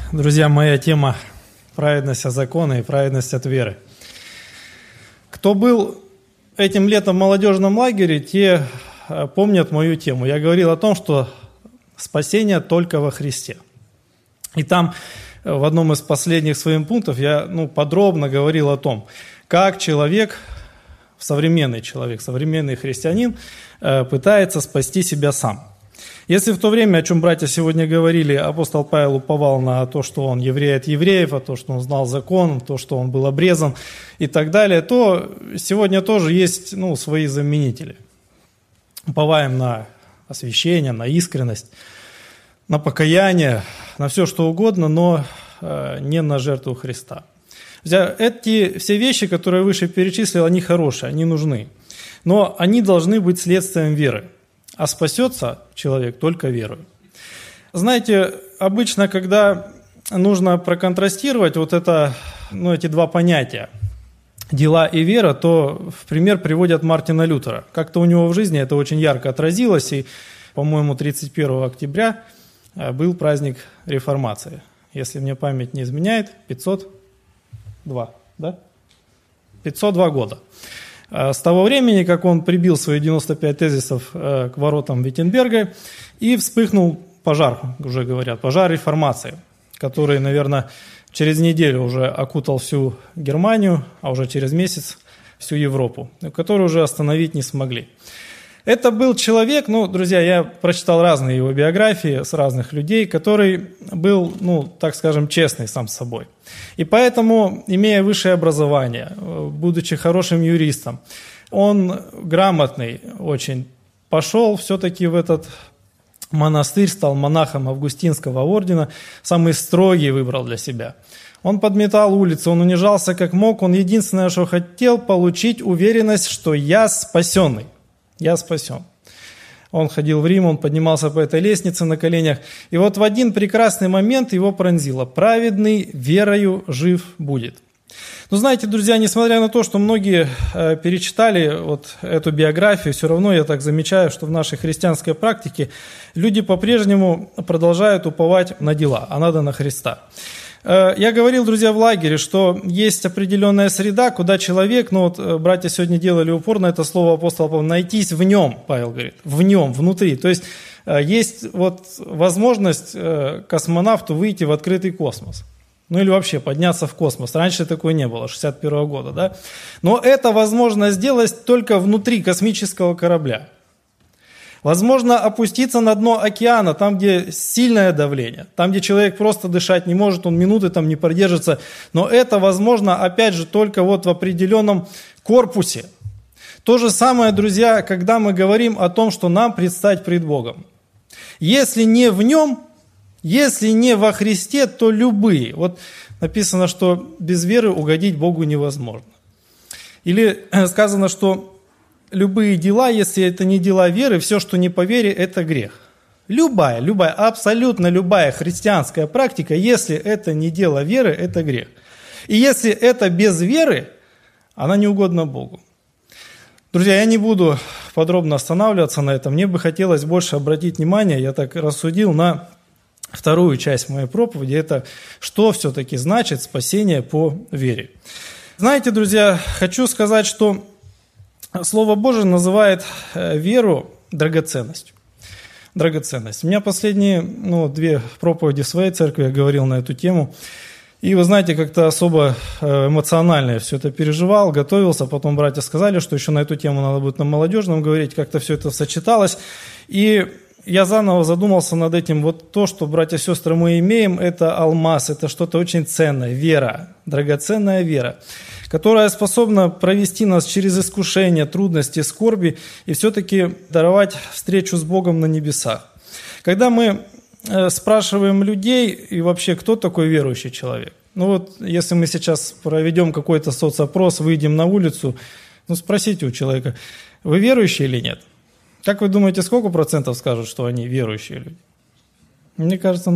Друзья, моя тема – праведность от закона и праведность от веры. Кто был этим летом в молодежном лагере, те помнят мою тему. Я говорил о том, что спасение только во Христе. И там в одном из последних своих пунктов я подробно говорил о том, как человек, современный христианин, пытается спасти себя сам. Если в то время, о чем братья сегодня говорили, апостол Павел уповал на то, что он еврей от евреев, а то, что он знал закон, то, что он был обрезан и так далее, то сегодня тоже есть свои заменители. Уповаем на освящение, на искренность, на покаяние, на все что угодно, но не на жертву Христа. Эти все вещи, которые я выше перечислил, они хорошие, они нужны, но они должны быть следствием веры. А спасется человек только верой. Знаете, обычно, когда нужно проконтрастировать эти два понятия, дела и вера, то в пример приводят Мартина Лютера. Как-то у него в жизни это очень ярко отразилось, и, по-моему, 31 октября был праздник Реформации. Если мне память не изменяет, 502 года. С того времени, как он прибил свои 95 тезисов к воротам Виттенберга, и вспыхнул пожар, уже говорят, пожар реформации, который, наверное, через неделю уже окутал всю Германию, а уже через месяц всю Европу, которую уже остановить не смогли. Это был человек, друзья, я прочитал разные его биографии с разных людей, который был, так скажем, честный сам с собой. И поэтому, имея высшее образование, будучи хорошим юристом, он грамотный очень, пошел все-таки в этот монастырь, стал монахом Августинского ордена, самый строгий выбрал для себя. Он подметал улицы, он унижался как мог, он единственное, что хотел, получить уверенность, что я спасенный. Я спасен. Он ходил в Рим, он поднимался по этой лестнице на коленях. И вот в один прекрасный момент его пронзило: праведный верою жив будет. Но знаете, друзья, несмотря на то, что многие перечитали эту биографию, все равно я так замечаю, что в нашей христианской практике люди по-прежнему продолжают уповать на дела, а надо на Христа. Я говорил, друзья, в лагере, что есть определенная среда, куда человек, братья сегодня делали упор на это слово апостола Павла, найтись в нем, Павел говорит, в нем, внутри. То есть есть возможность космонавту выйти в открытый космос. Или вообще подняться в космос. Раньше такой не было, 61 года, да? Но это возможно сделать только внутри космического корабля. Возможно опуститься на дно океана, там, где сильное давление, там, где человек просто дышать не может, он минуты там не продержится. Но это возможно, опять же, только в определенном корпусе. То же самое, друзья, когда мы говорим о том, что нам предстать пред Богом. Если не в Нем, если не во Христе, то любые. Написано, что без веры угодить Богу невозможно. Или сказано, что любые дела, если это не дела веры, все, что не по вере, это грех. Любая, абсолютно любая христианская практика, если это не дело веры, это грех. И если это без веры, она не угодна Богу. Друзья, я не буду подробно останавливаться на этом. Мне бы хотелось больше обратить внимание, я так рассудил, на вторую часть моей проповеди. Это что все-таки значит спасение по вере. Знаете, друзья, хочу сказать, что Слово Божие называет веру драгоценностью. Драгоценность. У меня последние 2 проповеди в своей церкви я говорил на эту тему. И вы знаете, как-то особо эмоционально я все это переживал, готовился. Потом братья сказали, что еще на эту тему надо будет на молодежном говорить. Как-то все это сочеталось. И я заново задумался над этим. То, что, братья и сестры, мы имеем, это алмаз, это что-то очень ценное. Вера, драгоценная вера, которая способна провести нас через искушения, трудности, скорби и все-таки даровать встречу с Богом на небесах. Когда мы спрашиваем людей, и вообще, кто такой верующий человек? Если мы сейчас проведем какой-то соцопрос, выйдем на улицу, спросите у человека, вы верующий или нет? Как вы думаете, сколько процентов скажут, что они верующие люди? Мне кажется,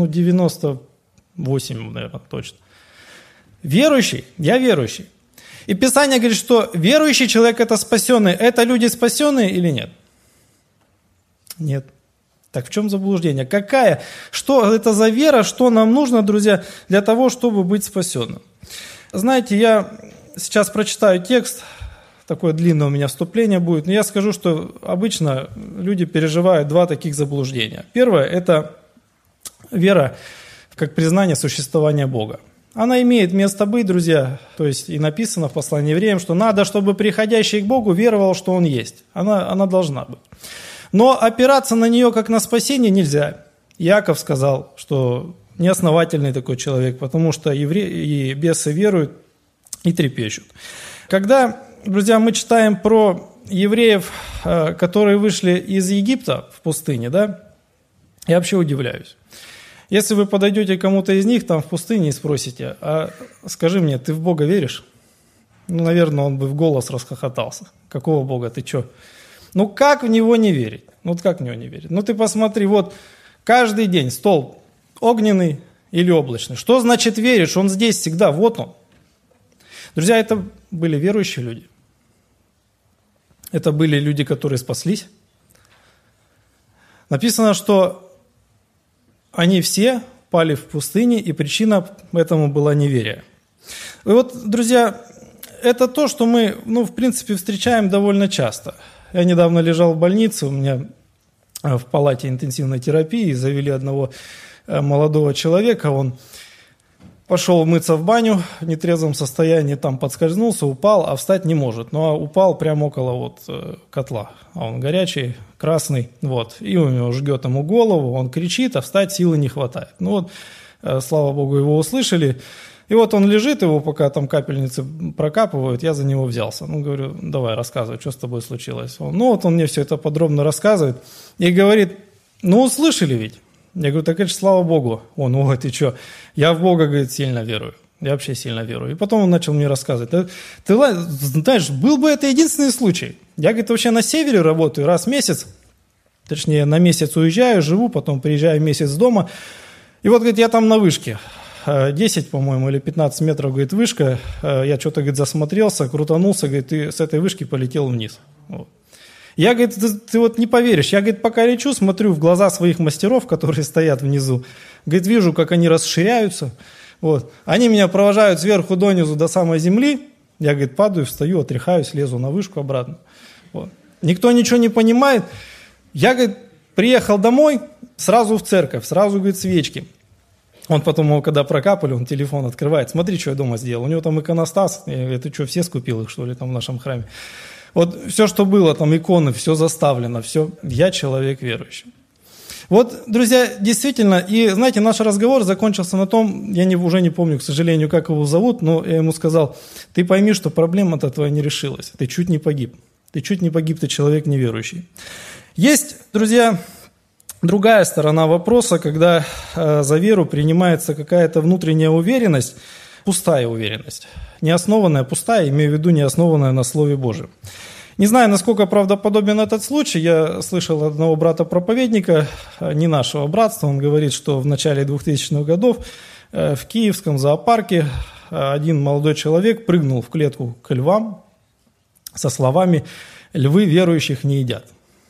98, наверное, точно. Верующий? Я верующий. И Писание говорит, что верующий человек – это спасенный. Это люди спасенные или нет? Нет. Так в чем заблуждение? Что это за вера, что нам нужно, друзья, для того, чтобы быть спасенным? Знаете, я сейчас прочитаю текст, такое длинное у меня вступление будет, но я скажу, что обычно люди переживают два таких заблуждения. Первое – это вера как признание существования Бога. Она имеет место быть, друзья, то есть и написано в послании евреям, что надо, чтобы приходящий к Богу веровал, что Он есть. Она должна быть. Но опираться на нее как на спасение нельзя. Иаков сказал, что неосновательный такой человек, потому что и бесы веруют и трепещут. Когда, друзья, мы читаем про евреев, которые вышли из Египта в пустыне, да, я вообще удивляюсь. Если вы подойдете к кому-то из них там в пустыне и спросите, а скажи мне, ты в Бога веришь? Ну, наверное, он бы в голос расхохотался. Какого Бога, ты что? Ну, как в Него не верить? Ну, вот как в Него не верить? Ну, ты посмотри, вот каждый день столб огненный или облачный. Что значит веришь? Он здесь всегда, вот он. Друзья, это были верующие люди. Это были люди, которые спаслись. Написано, что они все пали в пустыне, и причина этому была неверие. И вот, друзья, это то, что мы, в принципе, встречаем довольно часто. Я недавно лежал в больнице, у меня в палате интенсивной терапии завели одного молодого человека, он пошел мыться в баню в нетрезвом состоянии, там подскользнулся, упал, а встать не может. Ну, а упал прямо около котла. А он горячий, красный, и у него жгет ему голову, он кричит, а встать силы не хватает. Слава Богу, его услышали. И вот он лежит, его пока там капельницы прокапывают, я за него взялся. Говорю, давай, рассказывай, что с тобой случилось. Он мне все это подробно рассказывает и говорит, услышали ведь? Я говорю, так это же слава Богу. Он, ты что? Я в Бога, говорит, сильно верую. Я вообще сильно верую. И потом он начал мне рассказывать. Ты знаешь, был бы это единственный случай. Я, говорит, вообще на севере работаю раз в месяц. Точнее, на месяц уезжаю, живу, потом приезжаю месяц дома. И вот, говорит, я там на вышке. 10, по-моему, или 15 метров, говорит, вышка. Я что-то, говорит, засмотрелся, крутанулся, говорит, и с этой вышки полетел вниз. Я, говорит, ты не поверишь, я, говорит, пока лечу, смотрю в глаза своих мастеров, которые стоят внизу, говорит, вижу, как они расширяются, Они меня провожают сверху донизу до самой земли, я, говорит, падаю, встаю, отряхаюсь, лезу на вышку обратно. Никто ничего не понимает. Я, говорит, приехал домой, сразу в церковь, сразу, говорит, свечки. Он потом его, когда прокапали, он телефон открывает, смотри, что я дома сделал. У него там иконостас, я говорю, ты что, все скупил их, что ли, там в нашем храме? Все, что было, там иконы, все заставлено, все, я человек верующий. Друзья, действительно, и знаете, наш разговор закончился на том, я уже не помню, к сожалению, как его зовут, но я ему сказал, ты пойми, что проблема-то твоя не решилась, ты чуть не погиб, ты человек неверующий. Есть, друзья, другая сторона вопроса, когда за веру принимается какая-то внутренняя уверенность, пустая уверенность. Неоснованная, пустая, имею в виду не основанная на Слове Божьем. Не знаю, насколько правдоподобен этот случай. Я слышал одного брата-проповедника, не нашего братства, он говорит, что в начале 2000-х годов в Киевском зоопарке один молодой человек прыгнул в клетку к львам со словами «Львы верующих не едят».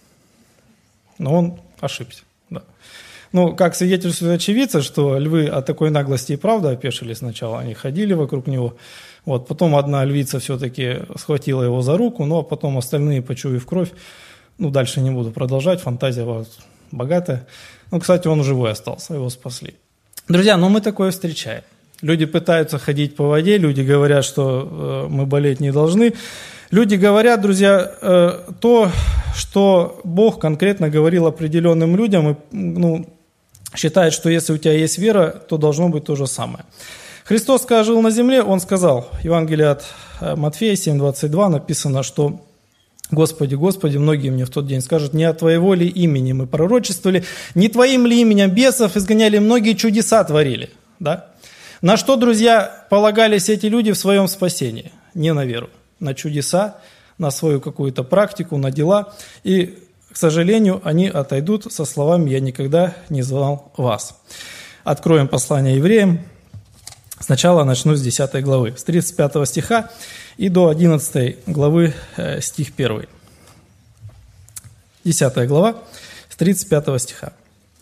Но он ошибся. Да. Как свидетельствует очевидцы, что львы от такой наглости и правда опешили сначала, они ходили вокруг него. Потом одна львица все-таки схватила его за руку, а потом остальные, почуяв кровь, дальше не буду продолжать, фантазия богатая. Кстати, он живой остался, его спасли. Друзья, мы такое встречаем. Люди пытаются ходить по воде, люди говорят, что мы болеть не должны. Люди говорят, друзья, то, что Бог конкретно говорил определенным людям, и считает, что если у тебя есть вера, то должно быть то же самое. Христос, когда жил на земле, Он сказал, Евангелие от Матфея 7:22 написано, что «Господи, Господи, многие мне в тот день скажут, не от Твоего ли имени мы пророчествовали, не Твоим ли именем бесов изгоняли, многие чудеса творили». Да? На что, друзья, полагались эти люди в своем спасении? Не на веру, на чудеса, на свою какую-то практику, на дела. И, к сожалению, они отойдут со словами «Я никогда не звал вас». Откроем послание евреям. Сначала начну с 10 главы, с 35 стиха и до 11 главы, стих 1. 10 глава, с 35 стиха.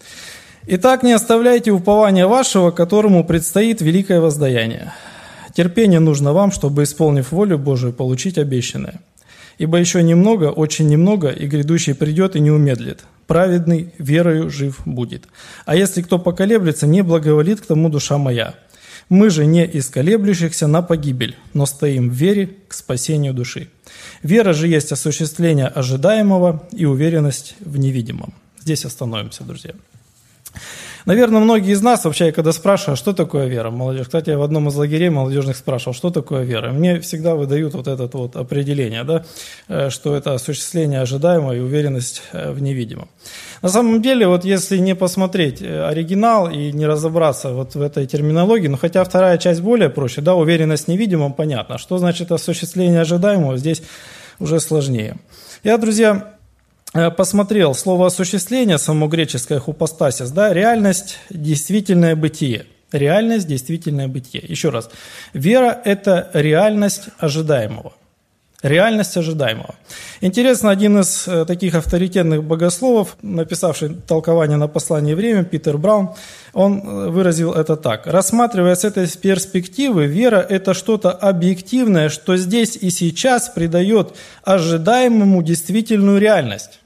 «Итак, не оставляйте упования вашего, которому предстоит великое воздаяние. Терпение нужно вам, чтобы, исполнив волю Божию, получить обещанное. Ибо еще немного, очень немного, и грядущий придет и не умедлит. Праведный верою жив будет. А если кто поколеблется, не благоволит к тому душа моя. Мы же не из колеблющихся на погибель, но стоим в вере к спасению души. Вера же есть осуществление ожидаемого и уверенность в невидимом». Здесь остановимся, друзья. Наверное, многие из нас вообще, когда спрашивают, что такое вера, молодежь. Кстати, я в одном из лагерей молодежных спрашивал, что такое вера. Мне всегда выдают вот это вот определение, да, что это осуществление ожидаемого и уверенность в невидимом. На самом деле, вот если не посмотреть оригинал и не разобраться вот в этой терминологии, но хотя вторая часть более проще, да, уверенность в невидимом, понятно. Что значит осуществление ожидаемого, здесь уже сложнее. Я, друзья, посмотрел слово «осуществление», само греческое «хупостасис», да, реальность, действительное бытие. Реальность, действительное бытие. Еще раз. Вера – это реальность ожидаемого. Реальность ожидаемого. Интересно, один из таких авторитетных богословов, написавший толкование на послание «Время», Питер Браун, он выразил это так. «Рассматривая с этой перспективы, вера – это что-то объективное, что здесь и сейчас придает ожидаемому действительную реальность.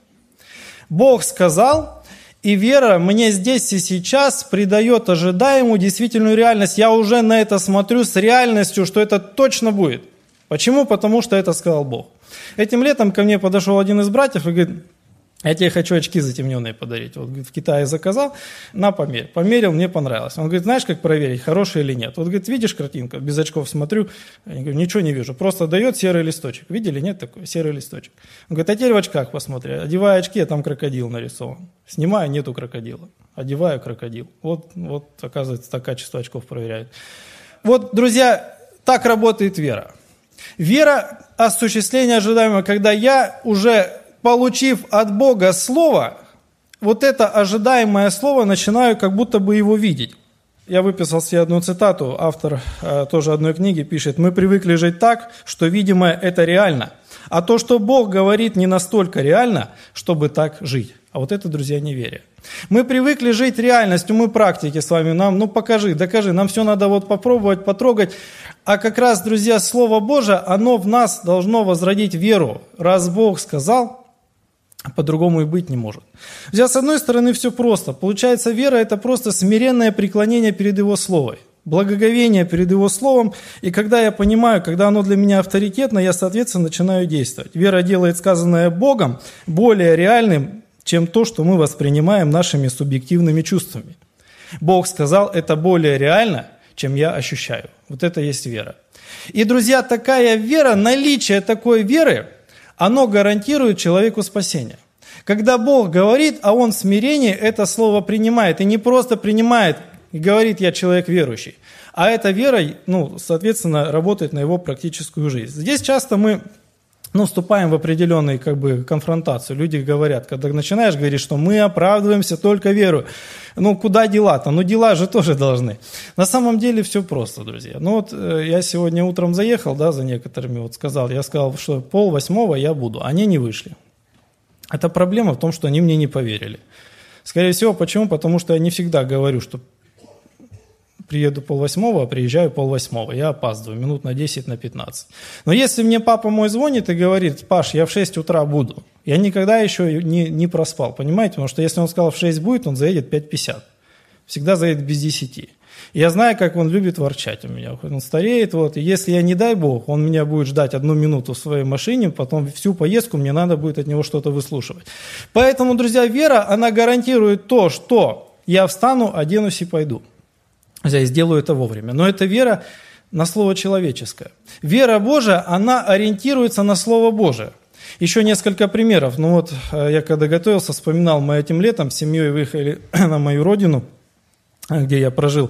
Бог сказал, и вера мне здесь и сейчас придает ожидаемую действительную реальность. Я уже на это смотрю с реальностью, что это точно будет». Почему? Потому что это сказал Бог. Этим летом ко мне подошел один из братьев и говорит: «Я тебе хочу очки затемненные подарить. Вот, говорит, в Китае заказал, на померь». Померил, мне понравилось. Он говорит: «Знаешь, как проверить, хорошие или нет?» Вот, говорит, видишь картинку, без очков смотрю, я говорю: «Ничего не вижу, просто дает серый листочек». Видели, нет такой, серый листочек. Он говорит: «А теперь в очках посмотри». Одеваю очки, а там крокодил нарисован. Снимаю, нету крокодила. Одеваю — крокодил. Вот, оказывается, так качество очков проверяют. Вот, друзья, так работает вера. Вера – осуществление ожидаемого, когда я, уже получив от Бога слово, вот это ожидаемое слово начинаю как будто бы его видеть. Я выписал себе одну цитату, автор тоже одной книги пишет: «Мы привыкли жить так, что видимое – это реально, а то, что Бог говорит, не настолько реально, чтобы так жить». А вот это, друзья, неверие. Мы привыкли жить реальностью, мы практики с вами, нам, покажи, докажи, нам все надо вот попробовать, потрогать. А как раз, друзья, Слово Божие, оно в нас должно возродить веру. Раз Бог сказал, по-другому и быть не может. Друзья, с одной стороны, все просто. Получается, вера – это просто смиренное преклонение перед Его Словом, благоговение перед Его Словом. И когда я понимаю, когда оно для меня авторитетно, я, соответственно, начинаю действовать. Вера делает сказанное Богом более реальным, чем то, что мы воспринимаем нашими субъективными чувствами. Бог сказал, это более реально, чем я ощущаю. Вот это есть вера. И, друзья, такая вера, наличие такой веры, оно гарантирует человеку спасение. Когда Бог говорит, а он в смирении это слово принимает. И не просто принимает и говорит: «Я человек верующий», а эта вера, соответственно, работает на его практическую жизнь. Здесь часто мы вступаем в определенную конфронтацию. Люди говорят, когда начинаешь говорить, что мы оправдываемся только верой. Куда дела-то? Дела же тоже должны. На самом деле все просто, друзья. Я сегодня утром заехал, за некоторыми, я сказал, что 7:30 я буду. Они не вышли. Это проблема в том, что они мне не поверили. Скорее всего, почему? Потому что я не всегда говорю, что приеду 7:30, а приезжаю 7:30. Я опаздываю минут на 10, на 15. Но если мне папа мой звонит и говорит: «Паш, я в 6 утра буду», я никогда еще не проспал, понимаете? Потому что если он сказал в 6 будет, он заедет в 5:50. Всегда заедет без 10. Я знаю, как он любит ворчать у меня. Он стареет, и если я, не дай Бог, он меня будет ждать 1 минуту в своей машине, потом всю поездку мне надо будет от него что-то выслушивать. Поэтому, друзья, вера, она гарантирует то, что я встану, оденусь и пойду. Я сделаю это вовремя. Но это вера на Слово человеческое. Вера Божия, она ориентируется на Слово Божие. Еще несколько примеров. Я когда готовился, вспоминал, мы этим летом с семьей выехали на мою родину, где я прожил,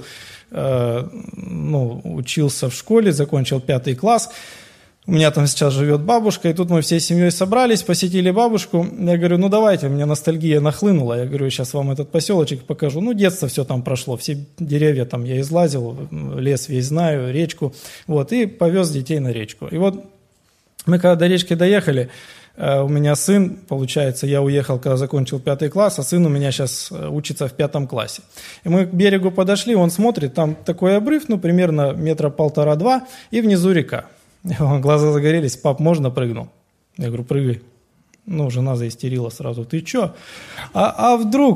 учился в школе, закончил 5 класс. У меня там сейчас живет бабушка, и тут мы всей семьей собрались, посетили бабушку. Я говорю: давайте, у меня ностальгия нахлынула. Я говорю: сейчас вам этот поселочек покажу. Детство все там прошло, все деревья там я излазил, лес весь знаю, речку. И повез детей на речку. И мы когда до речки доехали, у меня сын, получается, я уехал, когда закончил 5 класс, а сын у меня сейчас учится в 5 классе. И мы к берегу подошли, он смотрит, там такой обрыв, примерно 1,5-2 метра, и внизу река. Глаза загорелись: пап, можно прыгнул? Я говорю: прыгай. Жена заистерила сразу: ты чё? А вдруг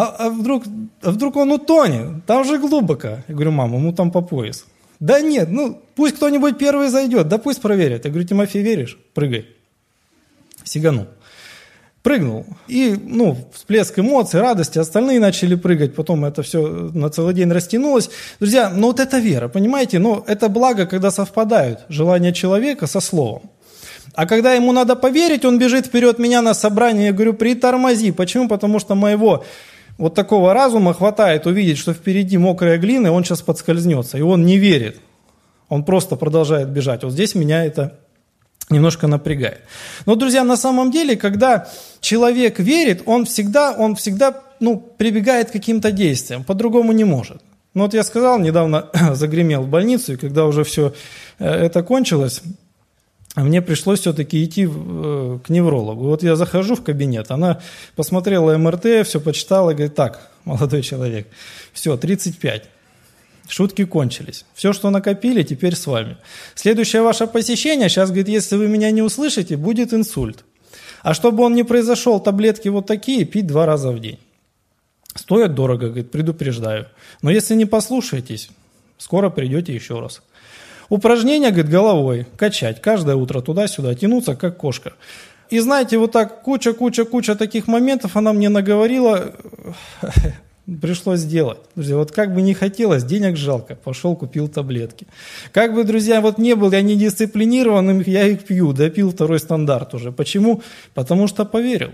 он утонет? Там же глубоко. Я говорю: мама, ему там по пояс. Да нет, пусть кто-нибудь первый зайдет, да пусть проверят. Я говорю: Тимофей, веришь? Прыгай. Сиганул. Прыгнул. И, всплеск эмоций, радости, остальные начали прыгать, потом это все на целый день растянулось. Друзья, вот это вера, понимаете? Это благо, когда совпадают желания человека со словом. А когда ему надо поверить, он бежит вперед меня на собрание, я говорю: притормози. Почему? Потому что моего вот такого разума хватает увидеть, что впереди мокрая глина, и он сейчас подскользнется. И он не верит. Он просто продолжает бежать. Вот здесь меня это немножко напрягает. Но, друзья, на самом деле, когда человек верит, он всегда прибегает к каким-то действиям. По-другому не может. Вот я сказал, недавно загремел в больницу, и когда уже все это кончилось, мне пришлось все-таки идти к неврологу. Вот я захожу в кабинет, она посмотрела МРТ, все почитала и говорит: так, молодой человек, все, 35. Шутки кончились. Все, что накопили, теперь с вами. Следующее ваше посещение, сейчас, говорит, если вы меня не услышите, будет инсульт. А чтобы он не произошел, таблетки вот такие пить 2 раза в день. Стоят дорого, говорит, предупреждаю. Но если не послушаетесь, скоро придете еще раз. Упражнения, говорит, головой качать. Каждое утро туда-сюда, тянуться, как кошка. И знаете, вот так куча таких моментов она мне наговорила, пришлось сделать. Друзья, вот как бы не хотелось, денег жалко, пошел купил таблетки. Как бы, друзья, вот не был я недисциплинированным, я их пью, допил 2 стандарт уже. Почему? Потому что поверил.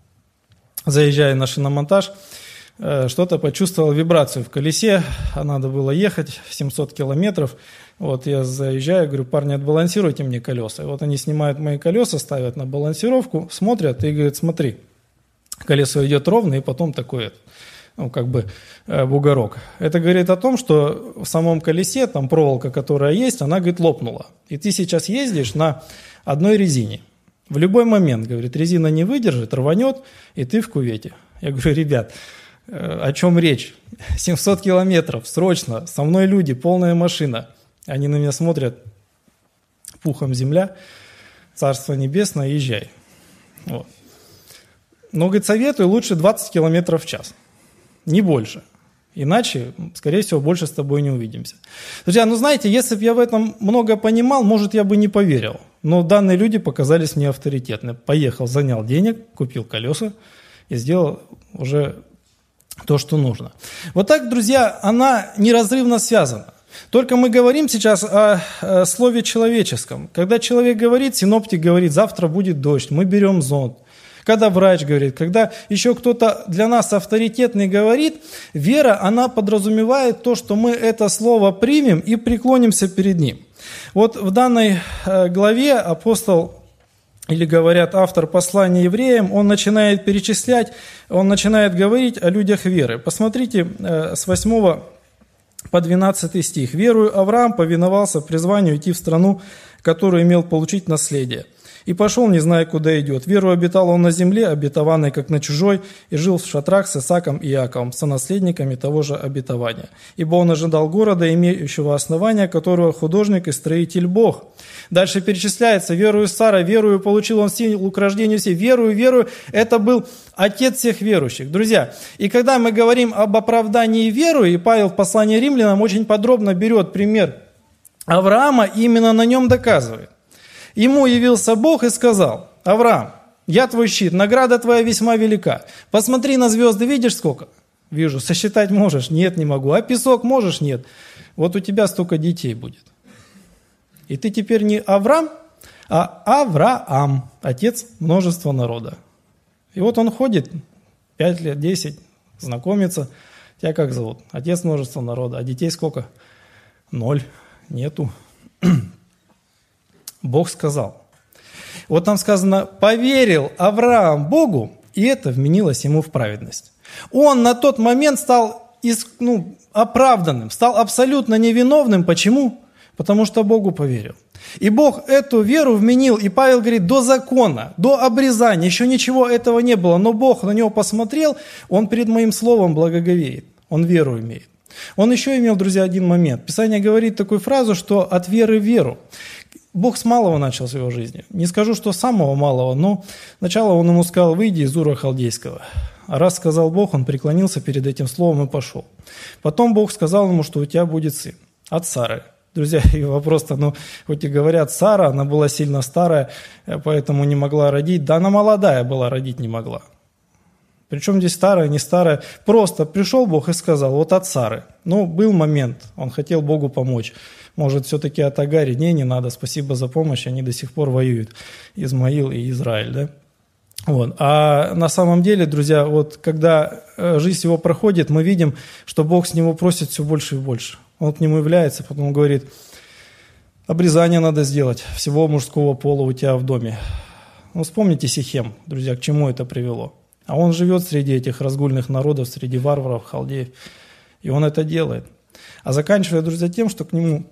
Заезжая на шиномонтаж, что-то почувствовал вибрацию в колесе, надо было ехать 700 километров. Вот я заезжаю, говорю: парни, отбалансируйте мне колеса. И вот они снимают мои колеса, ставят на балансировку, смотрят и говорят: смотри, колесо идет ровно, и потом такой, бугорок. Это говорит о том, что в самом колесе, там проволока, которая есть, она, говорит, лопнула. И ты сейчас ездишь на одной резине. В любой момент, говорит, резина не выдержит, рванет, и ты в кювете. Я говорю: ребят, о чем речь? 700 километров, срочно, со мной люди, полная машина. Они на меня смотрят: пухом земля, Царство Небесное, езжай. Вот. Но, говорит, советую лучше 20 километров в час, не больше. Иначе, скорее всего, больше с тобой не увидимся. Друзья, знаете, если бы я в этом много понимал, может, я бы не поверил. Но данные люди показались мне авторитетны. Поехал, занял денег, купил колеса и сделал уже то, что нужно. Вот так, друзья, она неразрывно связана. Только мы говорим сейчас о слове человеческом. Когда человек говорит, синоптик говорит: завтра будет дождь, мы берем зонт. Когда врач говорит, когда еще кто-то для нас авторитетный говорит, вера, она подразумевает то, что мы это слово примем и преклонимся перед ним. Вот в данной главе апостол, или говорят автор послания евреям, он начинает перечислять, он начинает говорить о людях веры. Посмотрите с 8 по 12 стих. «Верую Авраам повиновался призванию идти в страну, которую имел получить наследие. И пошел, не зная, куда идет. Верую обитал он на земле, обетованной, как на чужой, и жил в шатрах с Исааком и Иаковом, сонаследниками того же обетования. Ибо он ожидал города, имеющего основания, которого художник и строитель Бог». Дальше перечисляется: «Верую Сара, верую, получил он силу к рождению всей». Верую. Это был отец всех верующих. Друзья, и когда мы говорим об оправдании веры, и Павел в послании римлянам очень подробно берет пример Авраама, и именно на нем доказывает. Ему явился Бог и сказал: «Авраам, я твой щит, награда твоя весьма велика. Посмотри на звезды, видишь сколько?» «Вижу». «Сосчитать можешь?» «Нет, не могу». «А песок можешь?» «Нет». «Вот у тебя столько детей будет». И ты теперь не Авраам, а Авраам, отец множества народа. И вот он ходит 5 лет, 10, знакомится. Тебя как зовут? Отец множества народа. А детей сколько? 0. Нету. Бог сказал. Вот там сказано: «Поверил Авраам Богу, и это вменилось ему в праведность». Он на тот момент стал оправданным, стал абсолютно невиновным. Почему? Потому что Богу поверил. И Бог эту веру вменил, и Павел говорит, до закона, до обрезания, еще ничего этого не было, но Бог на него посмотрел, он перед моим словом благоговеет, он веру имеет. Он еще имел, друзья, один момент. Писание говорит такую фразу, что от веры в веру. Бог с малого начал в его жизни. Не скажу, что с самого малого, но сначала он ему сказал, выйди из Ура Халдейского. А раз сказал Бог, он преклонился перед этим словом и пошел. Потом Бог сказал ему, что у тебя будет сын от Сары. Друзья, и вопрос-то, хоть и говорят, Сара, она была сильно старая, поэтому не могла родить. Да она молодая была, родить не могла. Причем здесь старая, не старая. Просто пришел Бог и сказал, вот от Сары. Был момент, он хотел Богу помочь. Может, все-таки от Агари? Не надо, спасибо за помощь, они до сих пор воюют. Измаил и Израиль, да? Вот. А на самом деле, друзья, вот когда жизнь его проходит, мы видим, что Бог с него просит все больше и больше. Он к нему является, потом говорит, обрезание надо сделать всего мужского пола у тебя в доме. Вспомните Сихем, друзья, к чему это привело. А он живет среди этих разгульных народов, среди варваров, халдеев, и он это делает. А заканчивая, друзья, тем, что к нему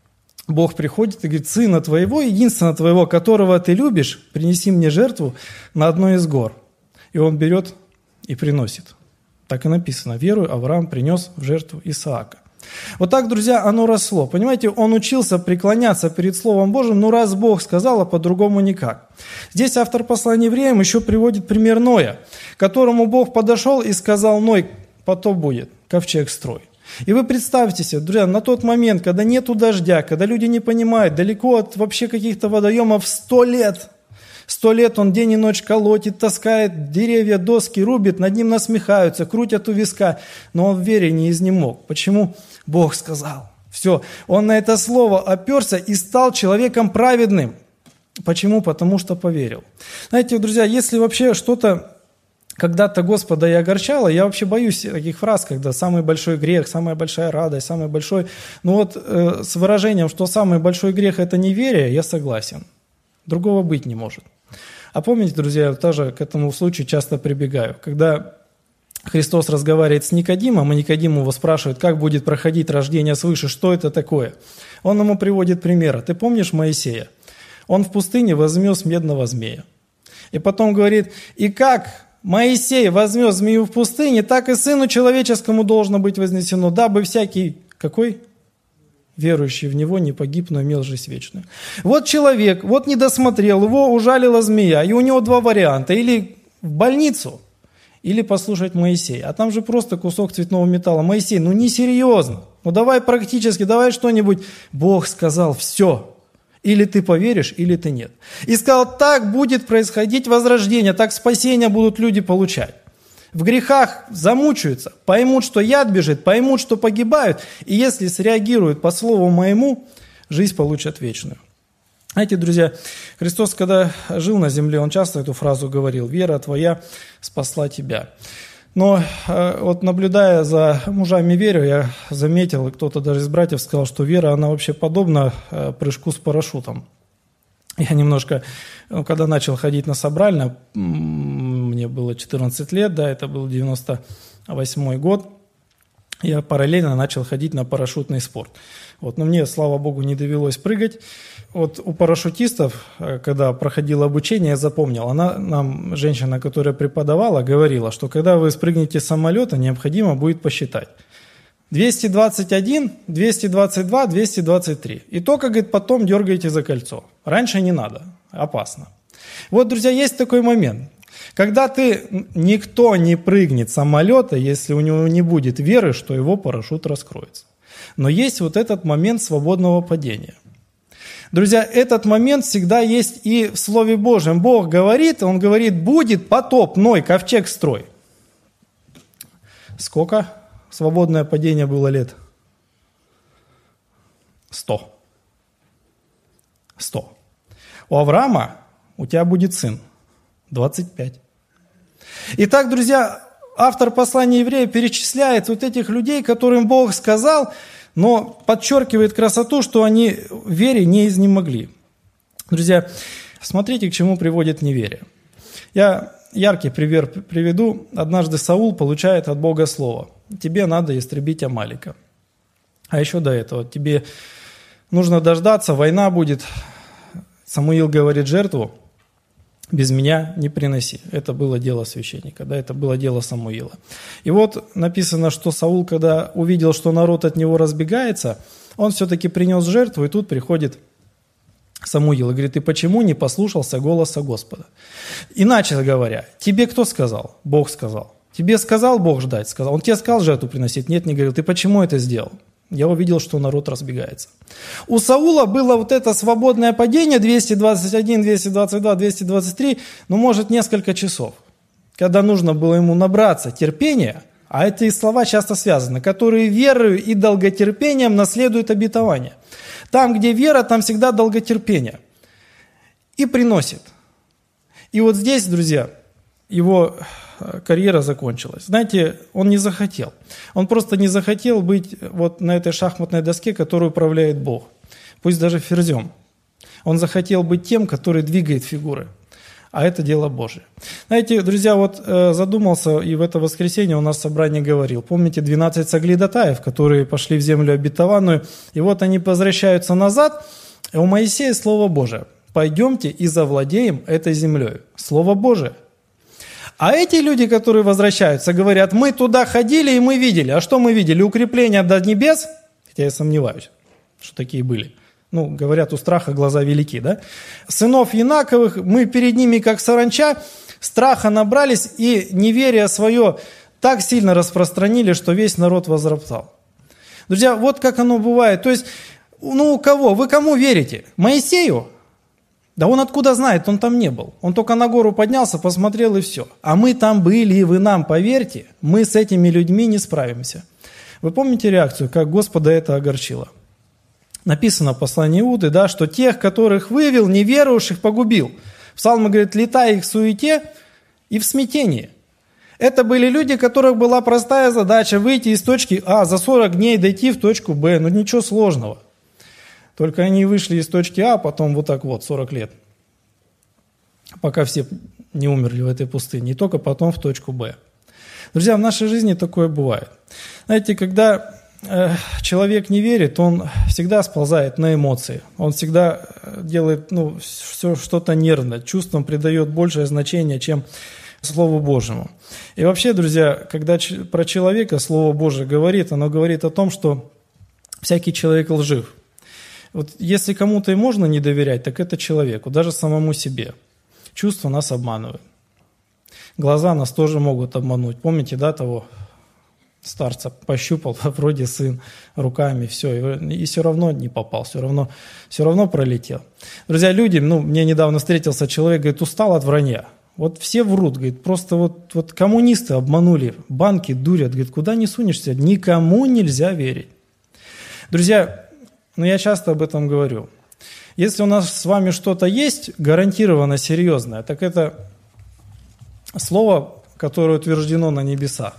Бог приходит и говорит, сына твоего, единственного твоего, которого ты любишь, принеси мне жертву на одной из гор. И он берет и приносит. Так и написано, верою Авраам принес в жертву Исаака. Вот так, друзья, оно росло. Понимаете, он учился преклоняться перед Словом Божьим, но раз Бог сказал, а по-другому никак. Здесь автор послания евреям еще приводит пример Ноя, к которому Бог подошел и сказал, Ной, потоп будет, ковчег строй. И вы представьте себе, друзья, на тот момент, когда нету дождя, когда люди не понимают, далеко от вообще каких-то водоемов 100 лет. 100 лет он день и ночь колотит, таскает деревья, доски, рубит, над ним насмехаются, крутят у виска. Но он в вере не изнемог. Почему? Бог сказал. Все, он на это слово оперся и стал человеком праведным. Почему? Потому что поверил. Знаете, друзья, если вообще что-то когда-то Господа и огорчало, я вообще боюсь таких фраз, когда самый большой грех, самая большая радость, самый большой... с выражением, что самый большой грех – это неверие, я согласен. Другого быть не может. А помните, друзья, я тоже к этому случаю часто прибегаю. Когда Христос разговаривает с Никодимом, и Никодим его спрашивает, как будет проходить рождение свыше, что это такое? Он ему приводит пример. Ты помнишь Моисея? Он в пустыне вознес медного змея. И потом говорит, и как Моисей вознес змею в пустыне, так и Сыну Человеческому должно быть вознесено, дабы всякий, какой? Верующий в Него не погиб, но имел жизнь вечную. Вот человек, не досмотрел, его ужалила змея, и у него два варианта. Или в больницу, или послушать Моисея. А там же просто кусок цветного металла. Моисей, несерьезно. Давай практически, давай что-нибудь. Бог сказал, все. Или ты поверишь, или ты нет. И сказал, так будет происходить возрождение, так спасения будут люди получать. В грехах замучаются, поймут, что яд бежит, поймут, что погибают. И если среагируют по слову моему, жизнь получат вечную. Знаете, друзья, Христос, когда жил на земле, Он часто эту фразу говорил, «Вера твоя спасла тебя». Но наблюдая за мужами веры, я заметил, и кто-то даже из братьев сказал, что вера, она вообще подобна прыжку с парашютом. Я немножко, когда начал ходить на собрально, мне было 14 лет, да, это был 98-й год, я параллельно начал ходить на парашютный спорт. Но мне, слава богу, не довелось прыгать. У парашютистов, когда проходило обучение, я запомнил, нам, женщина, которая преподавала, говорила, что когда вы спрыгнете с самолета, необходимо будет посчитать. 221, 222, 223. И только, говорит, потом дергаете за кольцо. Раньше не надо, опасно. Друзья, есть такой момент. Когда никто не прыгнет с самолета, если у него не будет веры, что его парашют раскроется. Но есть этот момент свободного падения. Друзья, этот момент всегда есть и в Слове Божьем. Бог говорит, Он говорит, будет потоп, Ной, ковчег строй. Сколько свободное падение было лет? 100. 100. У Авраама у тебя будет сын. 25. Итак, друзья, автор послания евреев перечисляет этих людей, которым Бог сказал, но подчеркивает красоту, что они в вере не изнемогли. Друзья, смотрите, к чему приводит неверие. Я яркий пример приведу. Однажды Саул получает от Бога слово. Тебе надо истребить Амалика. А еще до этого тебе нужно дождаться, война будет. Самуил говорит: жертву без меня не приноси. Это было дело священника, да, это было дело Самуила. И вот написано, что Саул, когда увидел, что народ от него разбегается, он все-таки принес жертву, и тут приходит Самуил и говорит: ты почему не послушался голоса Господа? Иначе говоря, тебе кто сказал? Бог сказал. Тебе сказал Бог ждать? Сказал. Он тебе сказал жертву приносить? Нет, не говорил. Ты почему это сделал? Я увидел, что народ разбегается. У Саула было вот это свободное падение 221, 222, 223, может, несколько часов, когда нужно было ему набраться терпения, а эти слова часто связаны, которые верою и долготерпением наследуют обетование. Там, где вера, там всегда долготерпение. И приносит. И вот здесь, друзья, его карьера закончилась. Знаете, он не захотел. Он просто не захотел быть вот на этой шахматной доске, которую управляет Бог. Пусть даже ферзем. Он захотел быть тем, который двигает фигуры. А это дело Божие. Знаете, друзья, вот задумался, и в это воскресенье у нас собрание говорил. Помните 12 соглядатаев, которые пошли в землю обетованную, и вот они возвращаются назад, и у Моисея Слово Божие. Пойдемте и завладеем этой землей. Слово Божие. А эти люди, которые возвращаются, говорят: мы туда ходили и мы видели. А что мы видели? Укрепление до небес? Хотя я сомневаюсь, что такие были. Говорят, у страха глаза велики, да? Сынов Янаковых, мы перед ними, как саранча, страха набрались и неверие свое так сильно распространили, что весь народ возроптал. Друзья, вот как оно бывает. То есть, у кого? Вы кому верите? Моисею? Да он откуда знает, он там не был. Он только на гору поднялся, посмотрел и все. А мы там были, и вы нам поверьте, мы с этими людьми не справимся. Вы помните реакцию, как Господа это огорчило? Написано в послании Иуды, да, что тех, которых вывел, неверующих погубил. Псалм говорит: летай их в суете и в смятении. Это были люди, у которых была простая задача выйти из точки А, за 40 дней дойти в точку Б. Ничего сложного. Только они вышли из точки А, потом вот так вот, 40 лет. Пока все не умерли в этой пустыне. И только потом в точку Б. Друзья, в нашей жизни такое бывает. Знаете, когда человек не верит, он всегда сползает на эмоции. Он всегда делает все что-то нервно. Чувствам придает большее значение, чем Слову Божьему. И вообще, друзья, когда про человека Слово Божие говорит, оно говорит о том, что всякий человек лжив. Вот если кому-то и можно не доверять, так это человеку, даже самому себе. Чувства нас обманывают. Глаза нас тоже могут обмануть. Помните, да, того старца пощупал, вроде сын, руками, все, и все равно не попал, все равно пролетел. Друзья, люди, мне недавно встретился человек, говорит, устал от вранья. Вот все врут, говорит, просто вот коммунисты обманули, банки дурят, говорит, куда не сунешься, никому нельзя верить. Друзья, я часто об этом говорю. Если у нас с вами что-то есть гарантированно серьезное, так это слово, которое утверждено на небесах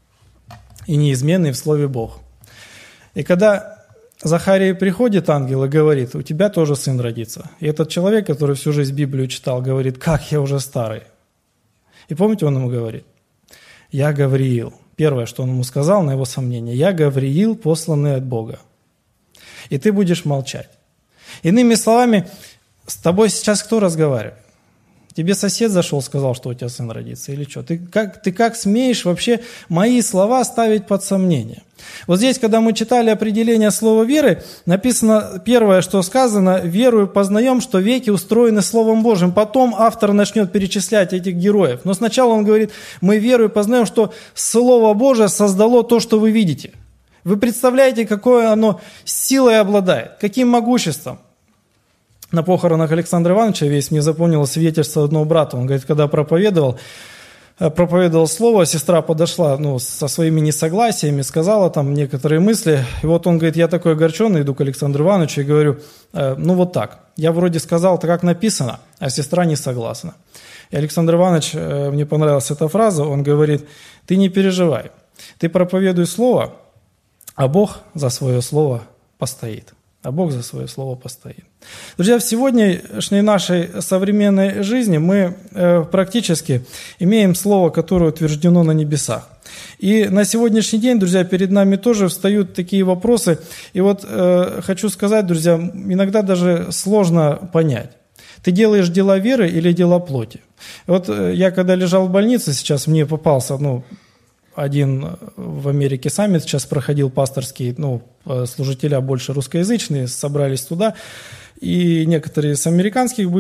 и неизменный в Слове Бог. И когда Захарии приходит ангел и говорит, у тебя тоже сын родится. И этот человек, который всю жизнь Библию читал, говорит, как я уже старый. И помните, он ему говорит, я Гавриил. Первое, что он ему сказал на его сомнение, я Гавриил, посланный от Бога. И ты будешь молчать. Иными словами, с тобой сейчас кто разговаривает? Тебе сосед зашел, сказал, что у тебя сын родится, или что? Ты как смеешь вообще мои слова ставить под сомнение? Вот здесь, когда мы читали определение слова веры, написано первое, что сказано, верою познаем, что веки устроены Словом Божьим. Потом автор начнет перечислять этих героев. Но сначала он говорит, мы верою познаем, что Слово Божие создало то, что вы видите. Вы представляете, какое оно силой обладает, каким могуществом. На похоронах Александра Ивановича весь мне запомнилось свидетельство одного брата. Он говорит, когда проповедовал слово, сестра подошла со своими несогласиями, сказала там некоторые мысли. И вот он говорит, я такой огорченный, иду к Александру Ивановичу и говорю, вот так. Я вроде сказал, так как написано, а сестра не согласна. И Александр Иванович, мне понравилась эта фраза, он говорит, ты не переживай, ты проповедуй слово, а Бог за свое слово постоит. а Бог за свое слово постоит. Друзья, в сегодняшней нашей современной жизни мы практически имеем слово, которое утверждено на небесах. И на сегодняшний день, друзья, перед нами тоже встают такие вопросы. И вот хочу сказать, друзья, иногда даже сложно понять, ты делаешь дела веры или дела плоти. Вот я когда лежал в больнице, сейчас мне попался, один в Америке саммит сейчас проходил пасторский, служителя больше русскоязычные, собрались туда, и некоторые из американских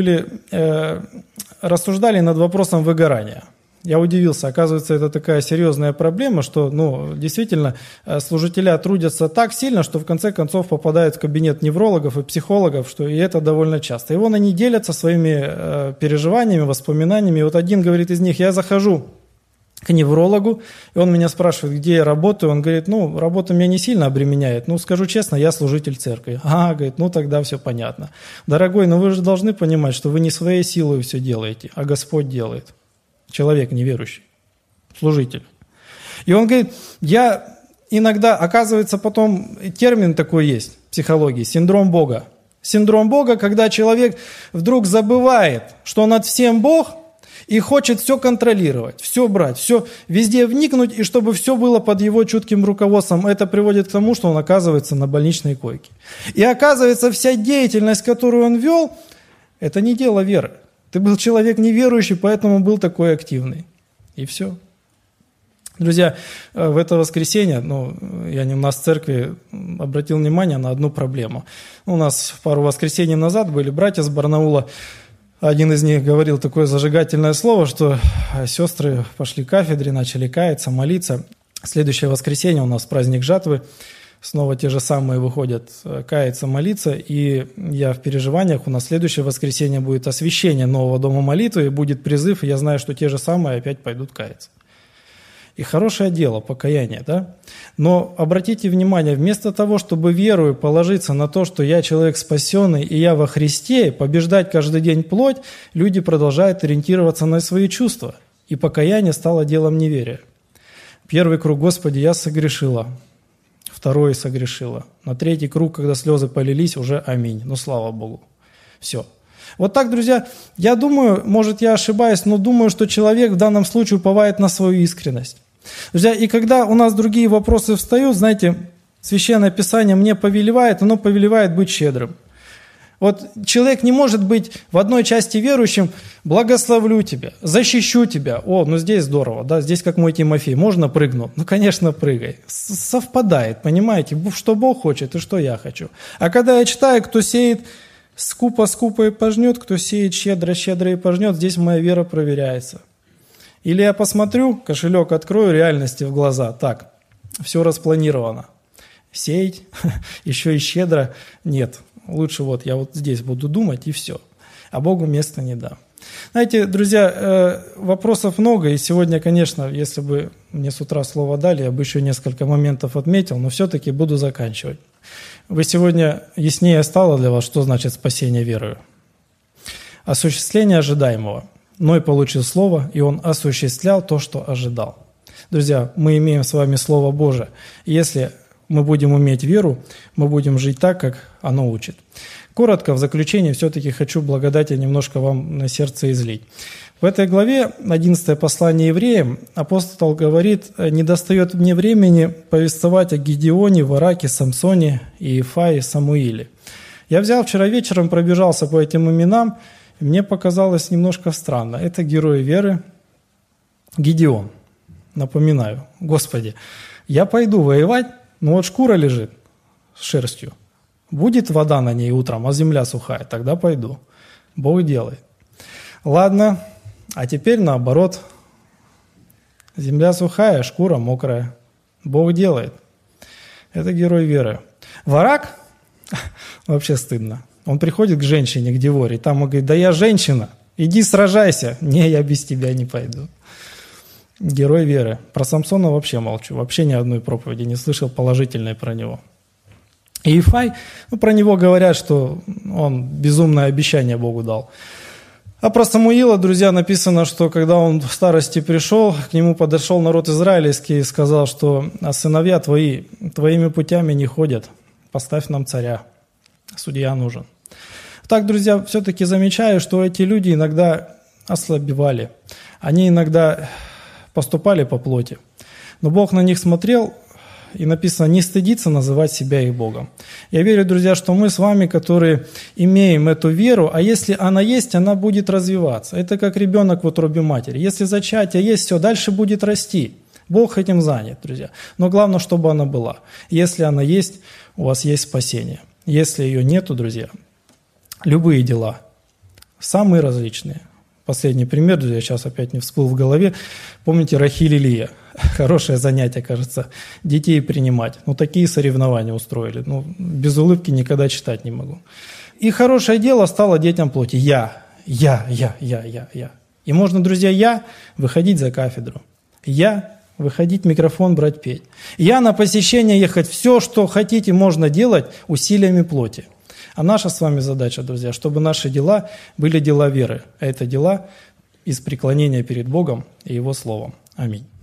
рассуждали над вопросом выгорания. Я удивился, оказывается, это такая серьезная проблема, что, действительно, служителя трудятся так сильно, что в конце концов попадают в кабинет неврологов и психологов, и это довольно часто. И вон они делятся своими переживаниями, воспоминаниями. И вот один говорит из них: я захожу к неврологу, и он меня спрашивает, где я работаю. Он говорит: работа меня не сильно обременяет. Скажу честно, я служитель церкви. Говорит, тогда все понятно. Дорогой, вы же должны понимать, что вы не своей силой все делаете, а Господь делает. Человек неверующий, служитель. И он говорит, я иногда, оказывается, потом термин такой есть в психологии, синдром Бога. Синдром Бога, когда человек вдруг забывает, что над всем Бог, и хочет все контролировать, все брать, все везде вникнуть, и чтобы все было под его чутким руководством. Это приводит к тому, что он оказывается на больничной койке. И оказывается, вся деятельность, которую он вел, это не дело веры. Ты был человек неверующий, поэтому был такой активный. И все. Друзья, в это воскресенье, я у нас в церкви обратил внимание на одну проблему. У нас пару воскресений назад были братья с Барнаула. Один из них говорил такое зажигательное слово, что сестры пошли к кафедре, начали каяться, молиться. Следующее воскресенье у нас праздник жатвы. Снова те же самые выходят каяться, молиться. И я в переживаниях, у нас следующее воскресенье будет освящение нового дома молитвы, и будет призыв, и я знаю, что те же самые опять пойдут каяться. И хорошее дело, покаяние, да? Но обратите внимание, вместо того, чтобы верою положиться на то, что я человек спасенный, и я во Христе, побеждать каждый день плоть, люди продолжают ориентироваться на свои чувства. И покаяние стало делом неверия. Первый круг: Господи, я согрешила. Второй: согрешила. На третий круг, когда слезы полились, уже аминь. Слава Богу. Все. Вот так, друзья, я думаю, может, я ошибаюсь, но думаю, что человек в данном случае уповает на свою искренность. Друзья, и когда у нас другие вопросы встают, знаете, Священное Писание мне повелевает, оно повелевает быть щедрым. Вот человек не может быть в одной части верующим: благословлю тебя, защищу тебя. Здесь здорово, да, здесь как мой Тимофей, можно прыгну? Конечно, прыгай. Совпадает, понимаете, что Бог хочет и что я хочу. А когда я читаю, кто сеет скупо и пожнет, кто сеет щедро и пожнет, здесь моя вера проверяется. Или я посмотрю, кошелек открою, реальности в глаза. Так, все распланировано. Сеять, еще и щедро, нет. Лучше я здесь буду думать, и все. А Богу места не дам. Знаете, друзья, вопросов много, и сегодня, конечно, если бы мне с утра слово дали, я бы еще несколько моментов отметил, но все-таки буду заканчивать. Вы сегодня яснее стало для вас, что значит спасение верою. Осуществление ожидаемого. Ной получил слово, и он осуществлял то, что ожидал. Друзья, мы имеем с вами Слово Божие. И если мы будем иметь веру, мы будем жить так, как оно учит. Коротко, в заключение, все-таки хочу благодати немножко вам на сердце излить. В этой главе, 11 послание евреям, апостол говорит: «Не достает мне времени повествовать о Гедеоне, Вараке, Самсоне, Иефае, Самуиле». Я взял вчера вечером, пробежался по этим именам, и мне показалось немножко странно. Это герои веры. Гедеон. Напоминаю, Господи, я пойду воевать, но шкура лежит с шерстью. Будет вода на ней утром, а земля сухая, тогда пойду. Бог делает. Ладно, а теперь наоборот. Земля сухая, шкура мокрая. Бог делает. Это герой веры. Варак, вообще стыдно. Он приходит к женщине, к Деворе, и там он говорит: да я женщина, иди сражайся. Не, я без тебя не пойду. Герой веры. Про Самсона вообще молчу. Вообще ни одной проповеди не слышал положительной про него. Иефай, про него говорят, что он безумное обещание Богу дал. А про Самуила, друзья, написано, что когда он в старости пришел, к нему подошел народ израильский и сказал, что: а сыновья твоими путями не ходят, поставь нам царя. Судья нужен. Так, друзья, все-таки замечаю, что эти люди иногда ослабевали. Они иногда поступали по плоти. Но Бог на них смотрел, и написано, не стыдиться называть себя их Богом. Я верю, друзья, что мы с вами, которые имеем эту веру, а если она есть, она будет развиваться. Это как ребенок в утробе матери. Если зачатие есть, все, дальше будет расти. Бог этим занят, друзья. Но главное, чтобы она была. Если она есть, у вас есть спасение. Если ее нету, друзья, любые дела, самые различные. Последний пример, друзья, сейчас опять не всплыл в голове. Помните Рахиль и Лия? Хорошее занятие, кажется, детей принимать. Такие соревнования устроили. Без улыбки никогда читать не могу. И хорошее дело стало детям плоти. Я. И можно, друзья, выходить за кафедру. Выходить, микрофон брать, петь. На посещение ехать. Все, что хотите, можно делать усилиями плоти. А наша с вами задача, друзья, чтобы наши дела были дела веры. А это дела из преклонения перед Богом и Его Словом. Аминь.